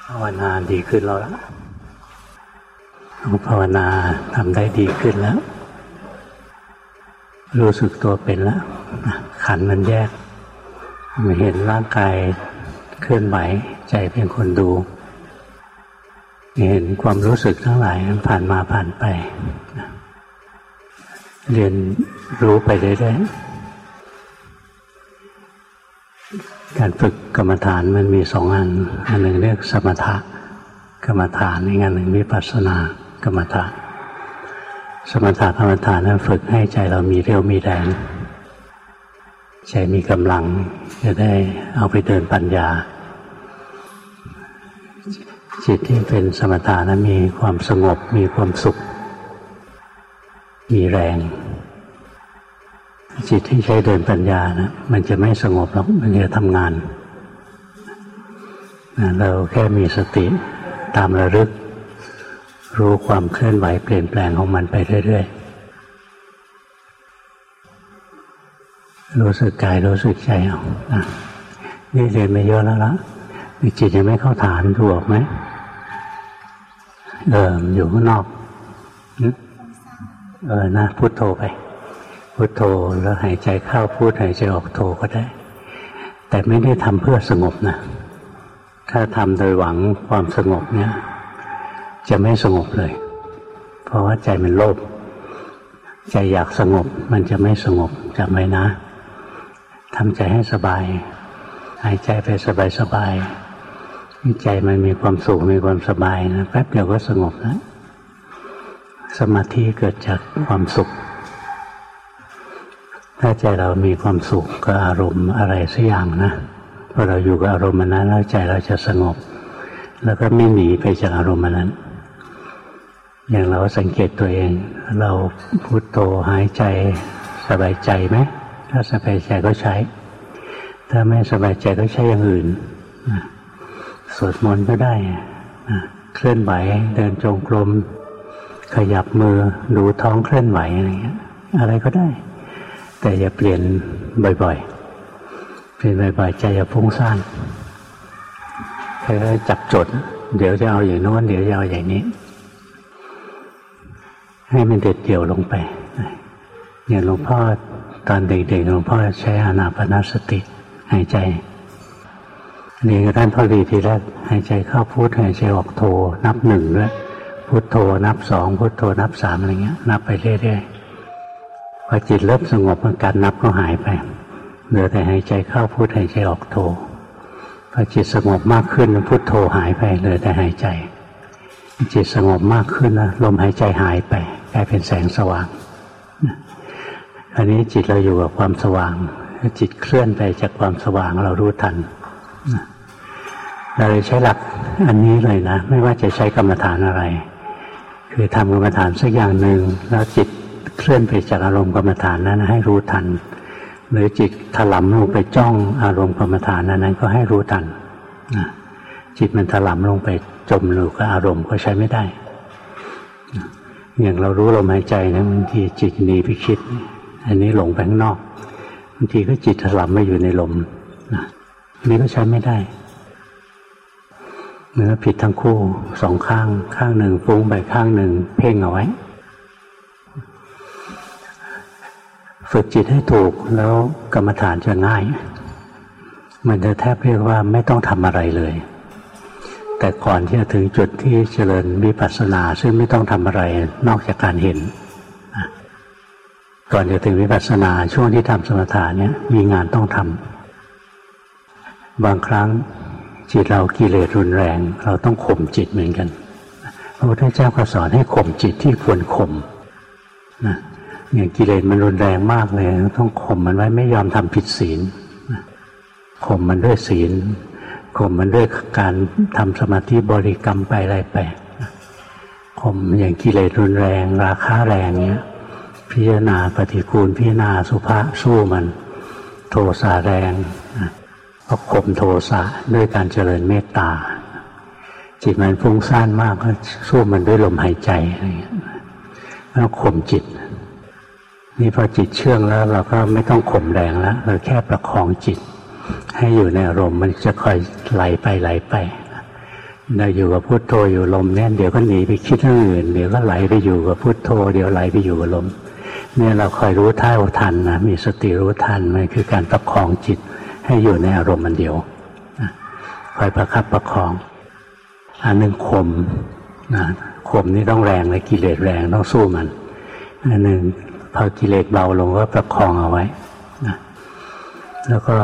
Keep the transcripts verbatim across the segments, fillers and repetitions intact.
าวนาดีขึ้นแล้วล่ะภาวนาทำได้ดีขึ้นแล้วรู้สึกตัวเป็นแล้วขันธ์มันแยกมันเห็นร่างกายเคลื่อนไหวใจเป็นคนดูเห็นความรู้สึกทั้งหลายมันผ่านมาผ่านไปเรียนรู้ไปเรื่อยๆการฝึกกรรมฐานมันมีสองอันอันหนึ่งเรียกสมถะกรรมฐานอีกอันหนึ่งวิปัสสนากรรมฐานสมถะกรรมฐานนั้นฝึกให้ใจเรามีเรี่ยวมีแรงใจมีกำลังจะได้เอาไปเดินปัญญาจิตที่เป็นสมถะนั้นมีความสงบมีความสุขมีแรงจิตที่ใช้เดินปัญญานะมันจะไม่สงบหรอกมันจะทำงานเราแค่มีสติตามระลึกรู้ความเคลื่อนไหวเปลี่ยนแปลงของมันไปเรื่อยๆรู้สึกกายรู้สึกใจเอานะนี่เรียนมาเยอะแล้วละจิตยังไม่เข้าฐานถูกไหมเอออยู่ข้างนอกเออนะพุทโธไปพุทโธแล้วหายใจเข้าพุทหายใจออกโธก็ได้แต่ไม่ได้ทำเพื่อสงบนะถ้าทำโดยหวังความสงบเนี่ยจะไม่สงบเลยเพราะว่าใจมันโลภใจอยากสงบมันจะไม่สงบจำไว้นะทำใจให้สบายหายใจไปสบายๆใจมันมีความสุขมีความสบายนะแป๊บเดียวก็สงบแล้วสมาธิเกิดจากความสุขถ้าใจเรามีความสุขกับอารมณ์อะไรสักอย่างนะพอเราอยู่กับอารมณ์นั้นแล้วใจเราจะสงบแล้วก็ไม่หนีไปจากอารมณ์นั้นอย่างเราสังเกตตัวเองเราพุทโธหายใจสบายใจไหมถ้าสบายใจก็ใช้ถ้าไม่สบายใจก็ใช้อย่างอื่นสวดมนต์ก็ได้เคลื่อนไหวเดินจงกรมขยับมือดูท้องเคลื่อนไหวอะไรเงี้ยอะไรก็ได้แต่อย่าเปลี่ยนบ่อยๆเปลี่ยนบ่อยๆใจอย่าฟุ้งซ่านแค่จับจดเดี๋ยวจะเอาอย่างโน้นเดี๋ยวจะเอาอย่างนี้ให้มันเด็ดเดี่ยวลงไปอย่างหลวงพ่อตอนเด็กๆหลวงพ่อใช้อานาปานสติหายใจเรียนกับท่านพ่อรีทีแรกหายใจเข้าพุทหายใจออกโทนับหนึ่งด้วยพุทโธนับสองพุทโธนับสามอะไรเงี้ยนับไปเรื่อยๆพอจิตเริ่มสงบการนับก็หายไปเหลือแต่หายใจเข้าพุทหายใจออกโทพอจิตสงบมากขึ้นพุทโธหายไปเหลือแต่หายใจจิตสงบมากขึ้นนะลมหายใจหายไปกลายเป็นแสงสว่างอันนี้จิตเราอยู่กับความสว่างจิตเคลื่อนไปจากความสว่างเรารู้ทันเราเลยใช้หลักอันนี้เลยนะไม่ว่าจะใช้กรรมฐานอะไรคือทำกรรมฐานสักอย่างหนึ่งแล้วจิตเคลื่อนไปจากอารมณ์กรรมฐานนั้นให้รู้ทันหรือจิตถลำลงไปจ้องอารมณ์กรรมฐานนั้นก็ให้รู้ทันจิตมันถลำลงไปจมอยู่กับอารมณ์ก็ใช้ไม่ได้อย่างเรารู้ลมหายใจนะบางทีจิตหนีไปคิดอันนี้หลงไปข้างนอกบางทีก็จิตถลำมาอยู่ในลมนี่ก็ใช้ไม่ได้เนื้อผิดทั้งคู่สองข้างข้างหนึ่งฟุ้งไปข้างหนึ่งเพ่งเอาไว้ฝึกจิตให้ถูกแล้วกรรมฐานจะง่ายมันจะแทบเรียกว่าไม่ต้องทำอะไรเลยแต่ก่อนที่จะถึงจุดที่เจริญวิปัสสนาซึ่งไม่ต้องทำอะไรนอกจากการเห็นก่อนจะถึงวิปัสสนาช่วงที่ทำสมถะเนี่ยมีงานต้องทำบางครั้งจิตเรากิเลสรุนแรงเราต้องข่มจิตเหมือนกันพระพุทธเจ้าก็สอนให้ข่มจิตที่ควรข่มนะอย่างกิเลสมันรุนแรงมากเลยต้องข่มมันไว้ไม่ยอมทำผิดศีลข่มมันด้วยศีลข่มมันด้วยการทำสมาธิบริกรรมไปอะไรไปข่มอย่างกิเลสรุนแรงราคะแรงเนี้ยพิจารณาปฏิกูลพิจารณาสุภาสู้มันโทสะแรงก็ข่มโทสะด้วยการเจริญเมตตาจิตมันฟุ้งซ่านมากก็สู้มันด้วยลมหายใจอะไรอย่างเงี้ยแล้วข่มจิตนี่พอจิตเชื่องแล้วเราก็ไม่ต้องข่มแรงแล้วเราแค่ประคองจิตให้อยู่ในอารมณ์มันจะค่อยไหลไปไหลไปเราอยู่กับพุทโธอยู่ลมเนี่ยเดี๋ยวก็หนีไปคิดเรื่องอื่นเดี๋ยวก็ไหลไปอยู่กับพุทโธเดี๋ยวไหลไปอยู่กับลมเนี่ยเราคอยรู้เท่าทันนะมีสติรู้ทันมันคือการประคองจิตให้อยู่ในอารมณ์มันเดียวคอยประคับประคองอันหนึ่งข่มนะข่มนี่ต้องแรงเลยกิเลสแรงต้องสู้มันอันหนึ่งพอกิเลสเบาลงก็ประคองเอาไว้นะแล้วก็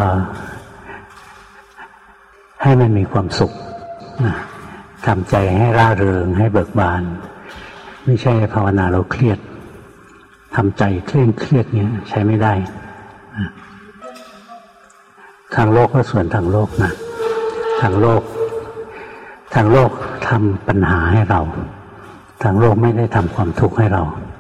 ให้มันมีความสุขนะทำใจให้ร่าเริงให้เบิกบานไม่ใช่ภาวนาเราเครียดทำใจเคร่งเครียดเนี้ยใช้ไม่ได้นะทางโลกก็ส่วนทางโลกนะทางโลกทางโลกทำปัญหาให้เราทางโลกไม่ได้ทำความทุกข์ให้เรา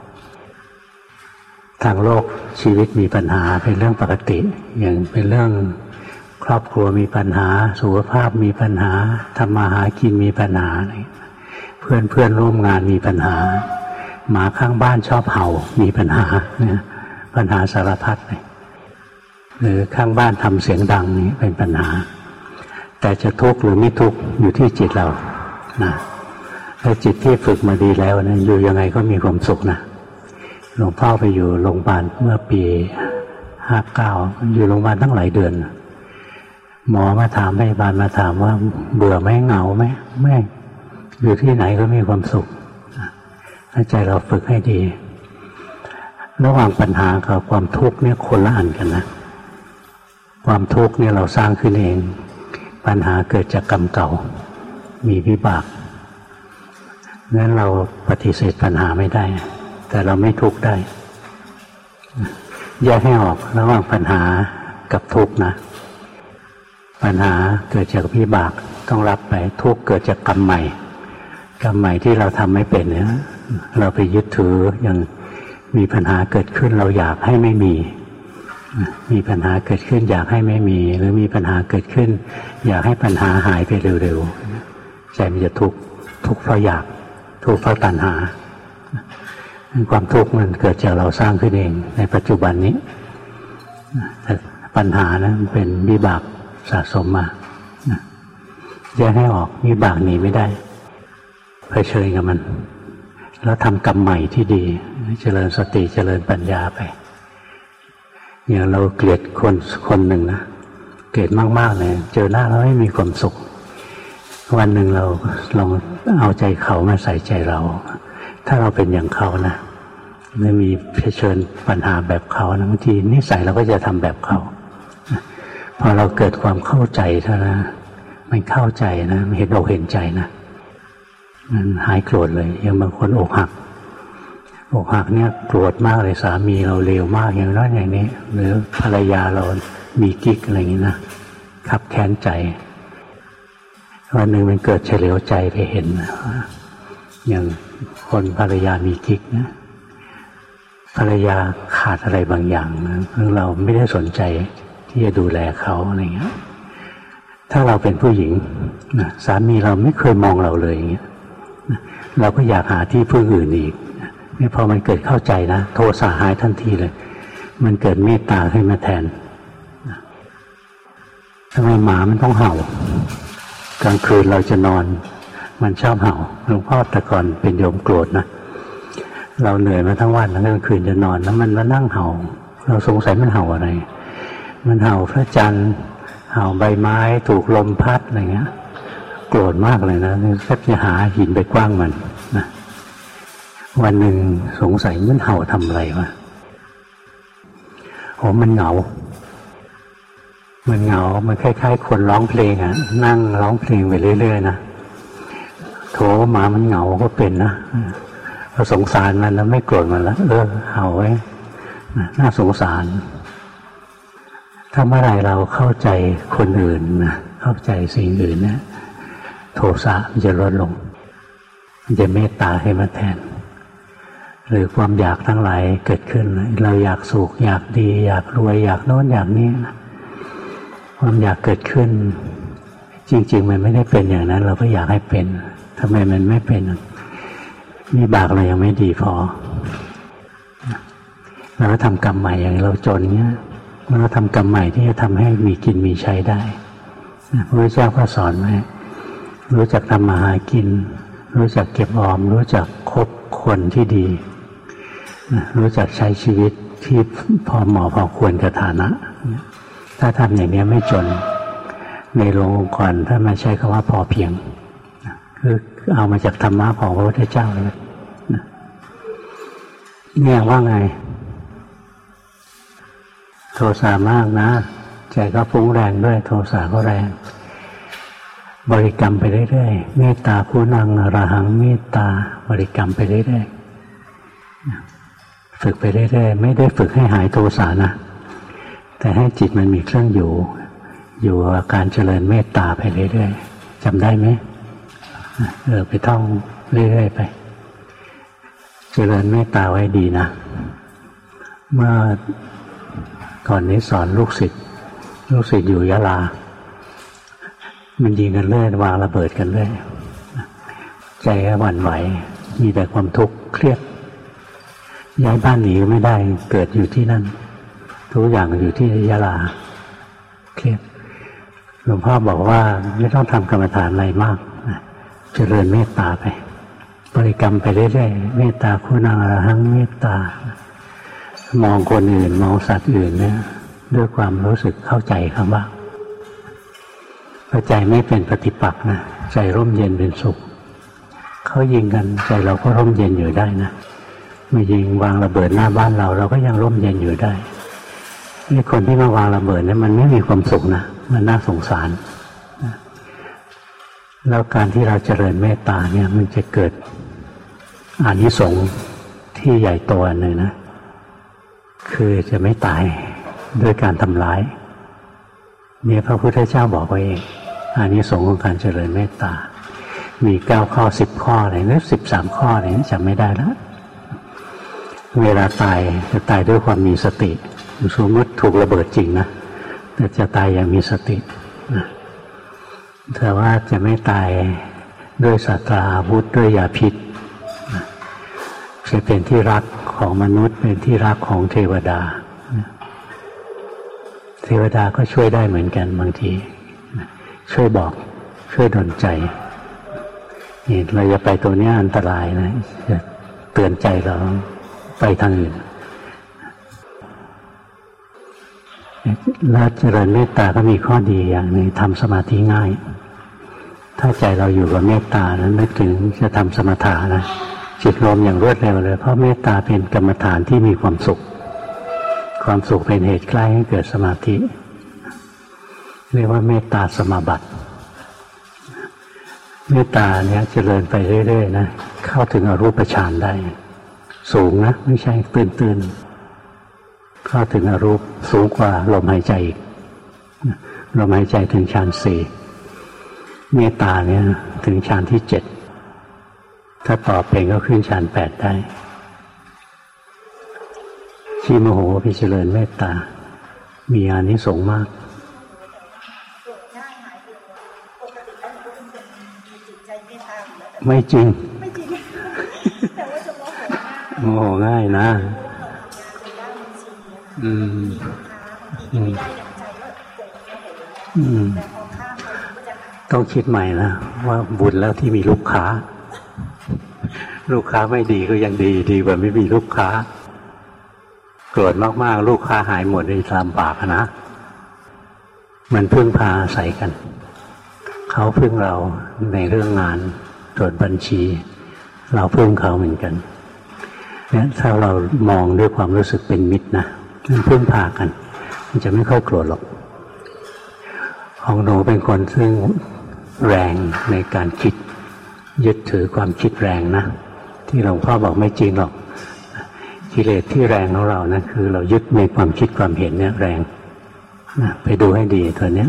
ทางโลกชีวิตมีปัญหาเป็นเรื่องปกติอย่างเป็นเรื่องครอบครัวมีปัญหาสุขภาพมีปัญหาทำมาหากินมีปัญหาเพื่อนเพื่อนร่วมงานมีปัญหาหมาข้างบ้านชอบเห่ามีปัญหาเนี่ยปัญหาสารพัดเลยหรือข้างบ้านทำเสียงดังนี่เป็นปัญหาแต่จะทุกข์หรือไม่ทุกข์อยู่ที่จิตเรานะถ้าจิตที่ฝึกมาดีแล้วนะอยู่ยังไงก็มีความสุขนะหลวงพ่อไปอยู่โรงพยาบาลเมื่อปีห้าเก้าอยู่โรงพยาบาลตั้งหลายเดือนหมอมาถามพยาบาลมาถามว่าเบื่อไหมเหงาไหมไม่อยู่ที่ไหนก็มีความสุขถ้าใจเราฝึกให้ดีระหว่างปัญหากับความทุกข์เนี่ยคนละอันกันนะความทุกข์เนี่ยเราสร้างขึ้นเองปัญหาเกิดจากกรรมเก่ามีวิบากงั้นเราปฏิเสธปัญหาไม่ได้แต่เราไม่ทุกข์ได้แยกให้ออกระหว่างปัญหากับทุกข์นะปัญหาเกิดจากวิบากต้องรับไปทุกข์เกิดจากกรรมใหม่กรรมใหม่ที่เราทำไม่เป็นเนี่ยเราไปยึดถืออย่างมีปัญหาเกิดขึ้นเราอยากให้ไม่มีมีปัญหาเกิดขึ้นอยากให้ไม่มีหรือมีปัญหาเกิดขึ้นอยากให้ปัญหาหายไปเร็วๆใจมันจะทุกข์ทุกข์เพราะอยากทุกข์เพราะตัณหาความทุกข์มันเกิดจากเราสร้างขึ้นเองในปัจจุบันนี้แต่ปัญหานะมันเป็นวิบากสะสมมาแยกให้ออกวิบากหนีไม่ได้เผชิญกับมันแล้วทำกรรมใหม่ที่ดีเจริญสติเจริญปัญญาไปอย่างเราเกลียดคนคนหนึ่งนะเกลียดมากๆเลยเจอหน้าแล้วไม่มีความสุขวันหนึ่งเราลองเอาใจเขามาใส่ใจเราถ้าเราเป็นอย่างเขานะไม่มีเผชิญปัญหาแบบเขานะบางทีนิสัยเราก็จะทำแบบเขาพอเราเกิดความเข้าใจเท่านั้นมันเข้าใจนะมันเห็นอกเห็นใจนะมันหายโกรธเลยอย่างบางคนอกหักอกหักเนี่ยโกรธมากเลยสามีเราเลวมากอย่างนั้นอย่างนี้หรือภรรยาเรามีกิ๊กอะไรอย่างนี้นะขับแค้นใจวันหนึ่งมันเกิดเฉลียวใจไปเห็นอย่างคนภรรยามีกิ๊กนะภรรยาขาดอะไรบางอย่างนะเราไม่ได้สนใจที่จะดูแลเขาอะไรอย่างเงี้ยถ้าเราเป็นผู้หญิงนะสามีเราไม่เคยมองเราเลยอย่างเงี้ยเราก็อยากหาที่พึ่งอื่นอีกนี่พอมันเกิดเข้าใจนะโทสะหายทันทีเลยมันเกิดเมตตาขึ้นมาแทนทำไมหมามันต้องเห่ากลางคืนเราจะนอนมันชอบเห่าหลวงพ่อแต่ก่อนเป็นโยมโกรธนะเราเหนื่อยมาทั้งวันแล้วกลางคืนจะนอนแล้วมันมานั่งเห่าเราสงสัยมันเห่าอะไรมันเห่าพระจันทร์เห่าใบไม้ถูกลมพัดอะไรเงี้ยโกรธมากเลยนะแทบจะหาหินไปกว้างมันนะวันหนึ่งสงสัยมันเห่าทำอะไรวะโอ้มันเหงามันเหงามันคล้ายๆคนร้องเพลงอ่ะนั่งร้องเพลงไปเรื่อยๆนะโถหมามันเหงาก็เป็นนะเราสงสารมันแล้วไม่โกรธมันแล้วเออเห่าไว้น่าสงสารถ้าเมื่อไรเราเข้าใจคนอื่นนะเข้าใจสิ่งอื่นนะโทสะมันจะลดลงมันจะเมตตาให้มาแทนหรือความอยากทั้งหลายเกิดขึ้นเราอยากสุขอยากดีอยากรวยอยากโน้นอยากนี้นะความอยากเกิดขึ้นจริงๆมันไม่ได้เป็นอย่างนั้นเราก็อยากให้เป็นทำไมมันไม่เป็นมีบากเรายังไม่ดีพอเราก็ทำกรรมใหม่อย่างเราจนเนี้ยเราทำกรรมใหม่ที่จะทำให้มีกินมีใช้ได้พระพุทธเจ้าก็สอนไว้รู้จักทำมาหากินรู้จักเก็บออมรู้จักคบคนที่ดีรู้จักใช้ชีวิตที่พอเหมาะพอควรกับฐานะถ้าทำอย่างนี้ไม่จนในโรงองค์กรถ้ามาใช้คำว่าพอเพียงคือเอามาจากธรรมะของพระพุทธเจ้าเลยเนี่ยว่าไงโทสะมากนะใจก็ฟุ้งแรงด้วยโทสะก็แรงบริกรรมไปเรื่อยๆเมตตาผู้นังอรหังเมตตาบริกรรมไปเรื่อยๆฝึกไปเรื่อยๆไม่ได้ฝึกให้หายโทสะนะแต่ให้จิตมันมีเครื่องอยู่อยู่กับการเจริญเมตตาไปเรื่อยๆจำได้ไหมเออไปท่องเรื่อยๆไปเจริญเมตตาไว้ดีนะเมื่อก่อนนี้สอนลูกศิษย์ลูกศิษย์อยู่ยะลามันยิงกันเรื่อยวางระเบิดกันเรื่อยใจก็หวั่นไหวมีแต่ความทุกข์เครียดย้ายบ้านหนีก็ไม่ได้เกิดอยู่ที่นั่นทุกอย่างอยู่ที่ยะลาเครียดหลวงพ่อบอกว่าไม่ต้องทำกรรมฐานอะไรมากเจริญเมตตาไปบริกรรมไปเรื่อยๆเมตตาคุณังอรหังเมตตามองคนอื่นมองสัตว์อื่นเนี่ยด้วยความรู้สึกเข้าใจคำว่าพอใจไม่เป็นปฏิปักษ์นะใจร่มเย็นเป็นสุขเขายิงกันใจเราก็ร่มเย็นอยู่ได้นะมายิงวางระเบิดหน้าบ้านเราเราก็ยังร่มเย็นอยู่ได้นี่คนที่มาวางระเบิดเนี่ยมันไม่มีความสุขนะมันน่าสงสารนะแล้วการที่เราเจริญเมตตาเนี่ยมันจะเกิดอานิสงส์ที่ใหญ่โตอันหนึ่งนะคือจะไม่ตายด้วยการทำร้ายเนี่ยพระพุทธเจ้าบอกไว้เองอานิสงส์ของการเจริญเมตตามีเก้าข้อสิบข้ออะไรหรือสิบสามข้ออะไรจำไม่ได้แล้วเวลาตายจะตายด้วยความมีสติสมมติถูกระเบิดจริงนะแต่จะตายอย่างมีสตินะแต่ว่าจะไม่ตายด้วยสัตราอาวุธด้วยยาพิษนะจะเป็นที่รักของมนุษย์เป็นที่รักของเทวดานะเทวดาก็ช่วยได้เหมือนกันบางทีนะช่วยบอกช่วยดลใจนี่เราจะไปตัวนี้อันตรายนะจะเตือนใจเราไปทางอื่นแล้วเจริญเมตตาก็มีข้อดีอย่างหนึ่งทำสมาธิง่ายถ้าใจเราอยู่กับเมตตานั้นนึกถึงจะทำสมถะนะจิตรวมอย่างรวดเร็วเลยเพราะเมตตาเป็นกรรมฐานที่มีความสุขความสุขเป็นเหตุใกล้ให้เกิดสมาธิเรียกว่าเมตตาสมาบัติเมตตาเนี่ยเจริญไปเรื่อยๆนะเข้าถึงอรูปฌานได้สูงนะไม่ใช่ตื้นๆเข้าถึงอรูปสูงกว่าลมหายใจอีกลมหายใจถึงฌานสี่เมตตาเนี่ยถึงฌานที่เจ็ดถ้าต่อเป็นก็ขึ้นฌานแปดได้ที่มโหพิเจริญเมตตามีอานิสงส์มากไม่จริงโมโหง่ายนะอืมอืมอืมต้องคิดใหม่นะว่าบุญแล้วที่มีลูกค้าลูกค้าไม่ดีก็ยังดีดีกว่าไม่มีลูกค้าโกรธมากๆลูกค้าหายหมดในลำบากนะมันพึ่งพาอาศัยกันเขาพึ่งเราในเรื่องงานตรวจบัญชีเราพึ่งเขาเหมือนกันเนี่ยถ้าเรามองด้วยความรู้สึกเป็นมิตรนะมันพึ่งพากันมันจะไม่ค่อยโกรธหรอกของหนูเป็นคนซึ่งแรงในการคิดยึดถือความคิดแรงนะที่หลวงพ่อบอกไม่จริงหรอกกิเลสที่แรงของเรานะคือเรายึดในความคิดความเห็นเนี่ยแรงนะไปดูให้ดีตัวนี้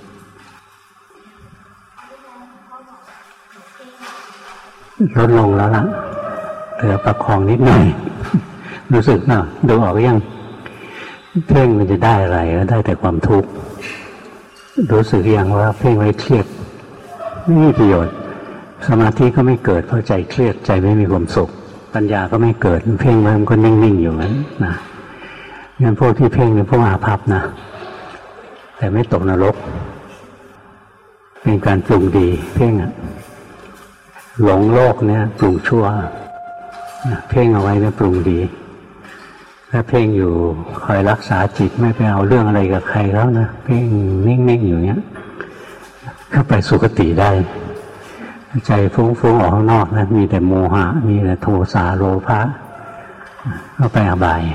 ลดลงแล้วล่ะเหลือประคองนิดหน่อยรู้สึกเนาะดูออกยังเพ่งมันจะได้อะไรก็ได้แต่ความทุกข์รู้สึกยังว่าเพ่งไว้เครียดไม่มีประโยชน์สมาธิก็ไม่เกิดเพราะใจเครียดใจไม่มีความสุขปัญญาก็ไม่เกิดเพ่งไว้มันก็นิ่งๆอยู่นั้นนะงั้นพวกที่เพ่งเป็นพวกอาภัพนะแต่ไม่ตกนรกเป็นการปรุงดีเพ่งหลงโลกเนี่ยปรุงชั่วเพ่งเอาไว้เนี่ยปรุงดีถ้าเพ่งอยู่คอยรักษาจิตไม่ไปเอาเรื่องอะไรกับใครแล้วนะเพ่งนิ่งๆอยู่เนี้ยเข้าไปสุคติได้ใจฟุ้งๆออกข้างนอกนะมีแต่โมหะมีแต่โทสะโลภะเข้าไปอบาย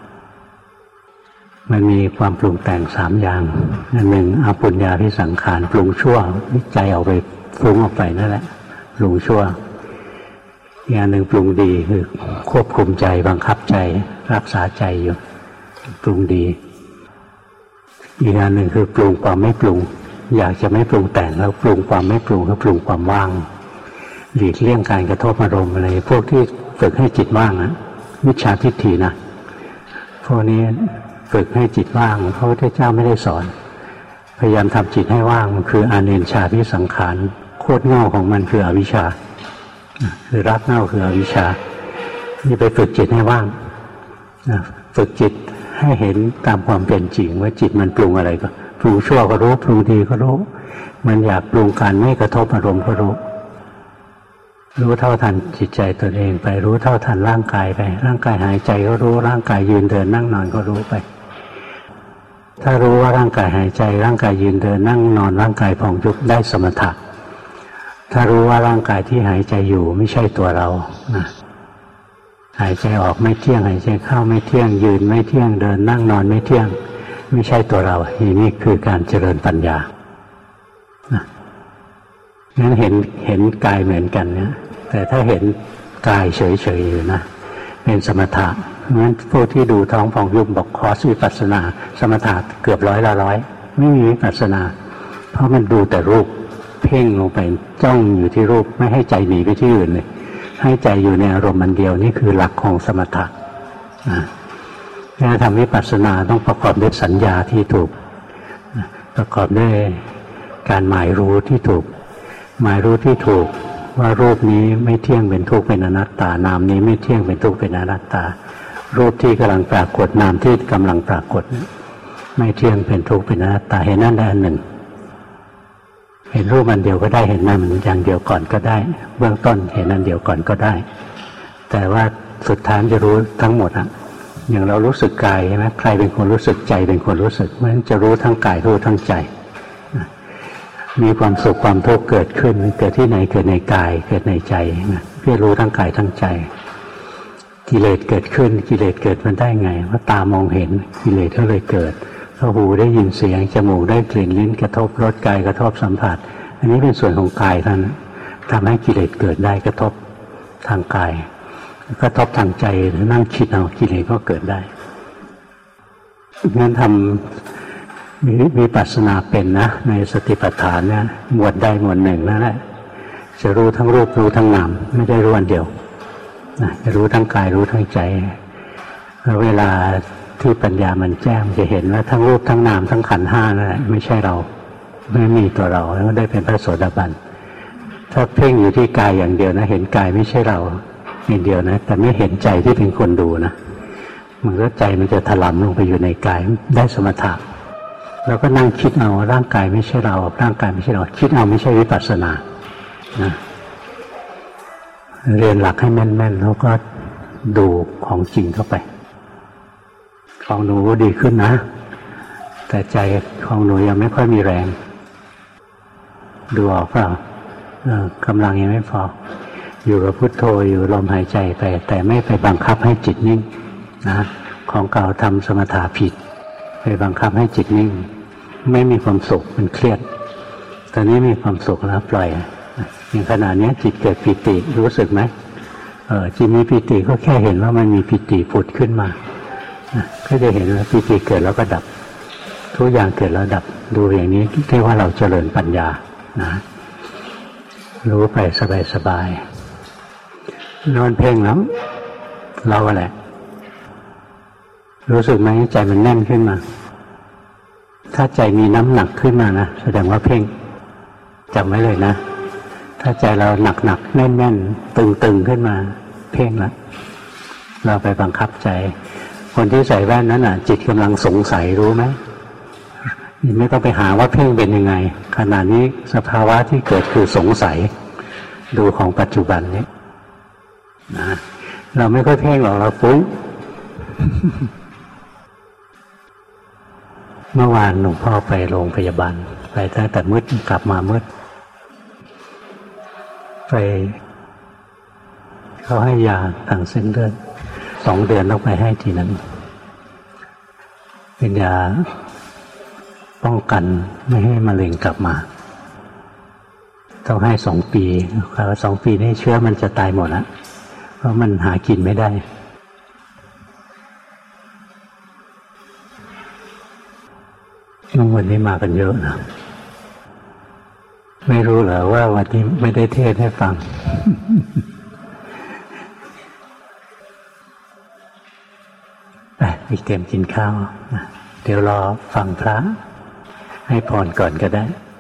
มันมีความปรุงแต่งสามอย่างอันหนึ่งอปุญญาพิสังขารปรุงชั่ววิจัยออกไปฟุ้งออกไปนั่นแหละปรุงชั่วอีกอันหนึ่งปรุงดีคือควบคุมใจบังคับใจรักษาใจอยู่ปรุงดีอีกอันหนึ่งคือปรุงความไม่ปรุงอยากจะไม่ปรุงแต่งแล้วปรุงความไม่ปรุงก็ปรุงความว่างหลีกเลี่ยงการกระทบอารมณ์อะไรพวกที่ฝึกให้จิตว่างนะมิจฉาทิฏฐินะพวกนี้ฝึกให้จิตว่างพระพุทธเจ้าไม่ได้สอนพยายามทำจิตให้ว่างมันคืออเนชชาพิสังขารโคตรเง่าของมันคืออวิชชาคือรากเง่าคืออวิชชานี่ไปฝึกจิตให้ว่างฝึกจิตให้เห็นตามความเป็นจริงว่าจิตมันปรุงอะไรก็ปรุงชั่วก็รู้ปรุงดีก็รู้มันอยากปรุงการไม่กระทบอารมณ์ก็รู้รู้เท่าทันจิตใจตนเองไปรู้เท่าทันร่างกายไปร่างกายหายใจก็รู้ร่างกายยืนเดินนั่งนอนก็รู้ไปถ้ารู้ว่าร่างกายหายใจร่างกายยืนเดินนั่งนอนร่างกายผ่องยุบได้สมถะถ้ารู้ว่าร่างกายที่หายใจอยู่ไม่ใช่ตัวเรานะหายใจออกไม่เที่ยงหายใจเข้าไม่เที่ยงยืนไม่เที่ยงเดินนั่งนอนไม่เที่ยงไม่ใช่ตัวเรานี่คือการเจริญปัญญางั้นเห็นเห็นกายเหมือนกันนะแต่ถ้าเห็นกายเฉยๆอยู่นะเป็นสมถะงั้นพวกที่ดูท้องผ่องยุบบอกคอร์สวิปัสสนาสมถะเกือบร้อยละร้อยไม่มีวิปัสสนาเพราะมันดูแต่รูปเพ่งลงไปจ้องอยู่ที่รูปไม่ให้ใจหนีไปที่อื่นเลยให้ใจอยู่ในอารมณ์มันเดียวนี่คือหลักของสมถะการทำวิปัสสนาต้องประกอบด้วยสัญญาที่ถูกประกอบด้วยการหมายรู้ที่ถูกหมายรู้ที่ถูกว่ารูปนี้ไม่เที่ยงเป็นทุกข์เป็นอนัตตานามนี้ไม่เที่ยงเป็นทุกข์เป็นอนัตตารูปที่กำลังปรากฏนามที่กำลังปรากฏไม่เที่ยงเป็นทุกข์เป็นอนัตตาเห็นนั่นได้อันหนึ่งเห็นรูปอันเดียวก็ได้เห็นนามอย่างเดียวก่อนก็ได้เบื้องต้นเห็นอันเดียวก่อนก็ได้แต่ว่าสุดท้ายจะรู้ทั้งหมดอ่ะอย่างเรารู้สึกกายใช่ไหมใครเป็นคนรู้สึกใจเป็นคนรู้สึกเพราะฉะนั้นจะรู้ทั้งกายรู้ทั้งใจมีความสุขความทุกข์เกิดขึ้นเกิดที่ไหนเกิดในกายเกิดในใจเพื่อรู้ทั้งกายทั้งใจกิเลสเกิดขึ้นกิเลสเกิดมันได้ไงเพราะตามองเห็นกิเลสก็เลยเกิดเพราะหูได้ยินเสียงจมูกได้กลิ่นลิ้นกระทบรสกายกระทบสัมผัสอันนี้เป็นส่วนของกายท่านทำให้กิเลสเกิดได้กระทบทางกายกระทบทางใจหรือนั่งคิดเอากิเลสก็เกิดได้งั้นทำมีวิปัสสนาเป็นนะในสติปัฏฐานเนี่ยหมวดใดหมวดหนึ่งนั่นแหละจะรู้ทั้งรูปรู้ทั้งนามไม่ได้รู้อันเดียวนะจะรู้ทั้งกายรู้ทั้งใจแล้วเวลาที่ปัญญามันแจ้งจะเห็นว่าทั้งรูปทั้งนามทั้งขันธ์ห้านั่นแหละไม่ใช่เราไม่มีตัวเราแล้วได้เป็นพระโสดาบันถ้าเพ่งอยู่ที่กายอย่างเดียวนะเห็นกายไม่ใช่เราอย่างเดียวนะแต่ไม่เห็นใจที่เป็นคนดูนะมันก็ใจมันจะถลำลงไปอยู่ในกายได้สมถะเราก็นั่งคิดเอาร่างกายไม่ใช่เราร่างกายไม่ใช่เราคิดเอาไม่ใช่วิปัสสนานะเรียนหลักให้แม่นๆแล้วก็ดูของจริงเข้าไปของหนูดีขึ้นนะแต่ใจของหนูยังไม่ค่อยมีแรงดูออกเปล่ากำลังยังไม่พออยู่กับพุทโธอยู่ลมหายใจไปแต่ไม่ไปบังคับให้จิตนิ่งนะของเก่าทำสมถะผิดไปบังคับให้จิตนิ่งไม่มีความสุขมันเครียดตอนนี้มีความสุขแล้วปล่อยอย่างขณะนี้จิตเกิดปิติรู้สึกไหมเออจิตมีปิติก็แค่เห็นว่ามันมีปิติผุดขึ้นมาก็จะเห็นว่าปิติเกิดแล้วก็ดับทุกอย่างเกิดแล้วดับดูอย่างนี้เรียกว่าเราเจริญปัญญานะรู้ไปสบายๆนอนเพ่งแล้วเราแหละรู้สึกไหมใจมันแน่นขึ้นมาถ้าใจมีน้ำหนักขึ้นมานะแสดงว่าเพ่งจำไว้เลยนะถ้าใจเราหนักๆแน่นๆตึงๆขึ้นมาเพ่งละเราไปบังคับใจคนที่ใส่แว่นนั้นน่ะจิตกำลังสงสัยรู้ไหมไม่ต้องไปหาว่าเพ่งเป็นยังไงขณะนี้สภาวะที่เกิดคือสงสัยดูของปัจจุบันนี้นะเราไม่ค่อยเพ่งหรอกเราฟุ้ง เมื่อวานหลวงพ่อไปโรงพยาบาลไปตั้งแต่มืดกลับมามืดไปเขาให้ยาทางเส้นเลือดสองเดือนต้องไปให้ทีนั้นเป็นยาป้องกันไม่ให้มะเร็งกลับมาต้องให้สองปีครับสองปีนี้เชื้อมันจะตายหมดแล้วเพราะมันหากินไม่ได้วันนี้มากันเยอะนะไม่รู้เหรอว่าวันนี้ไม่ได้เทศให้ฟัง ไปเตรียมกินข้าวเดี๋ยวรอฟังพระให้พรก่อนก็ได้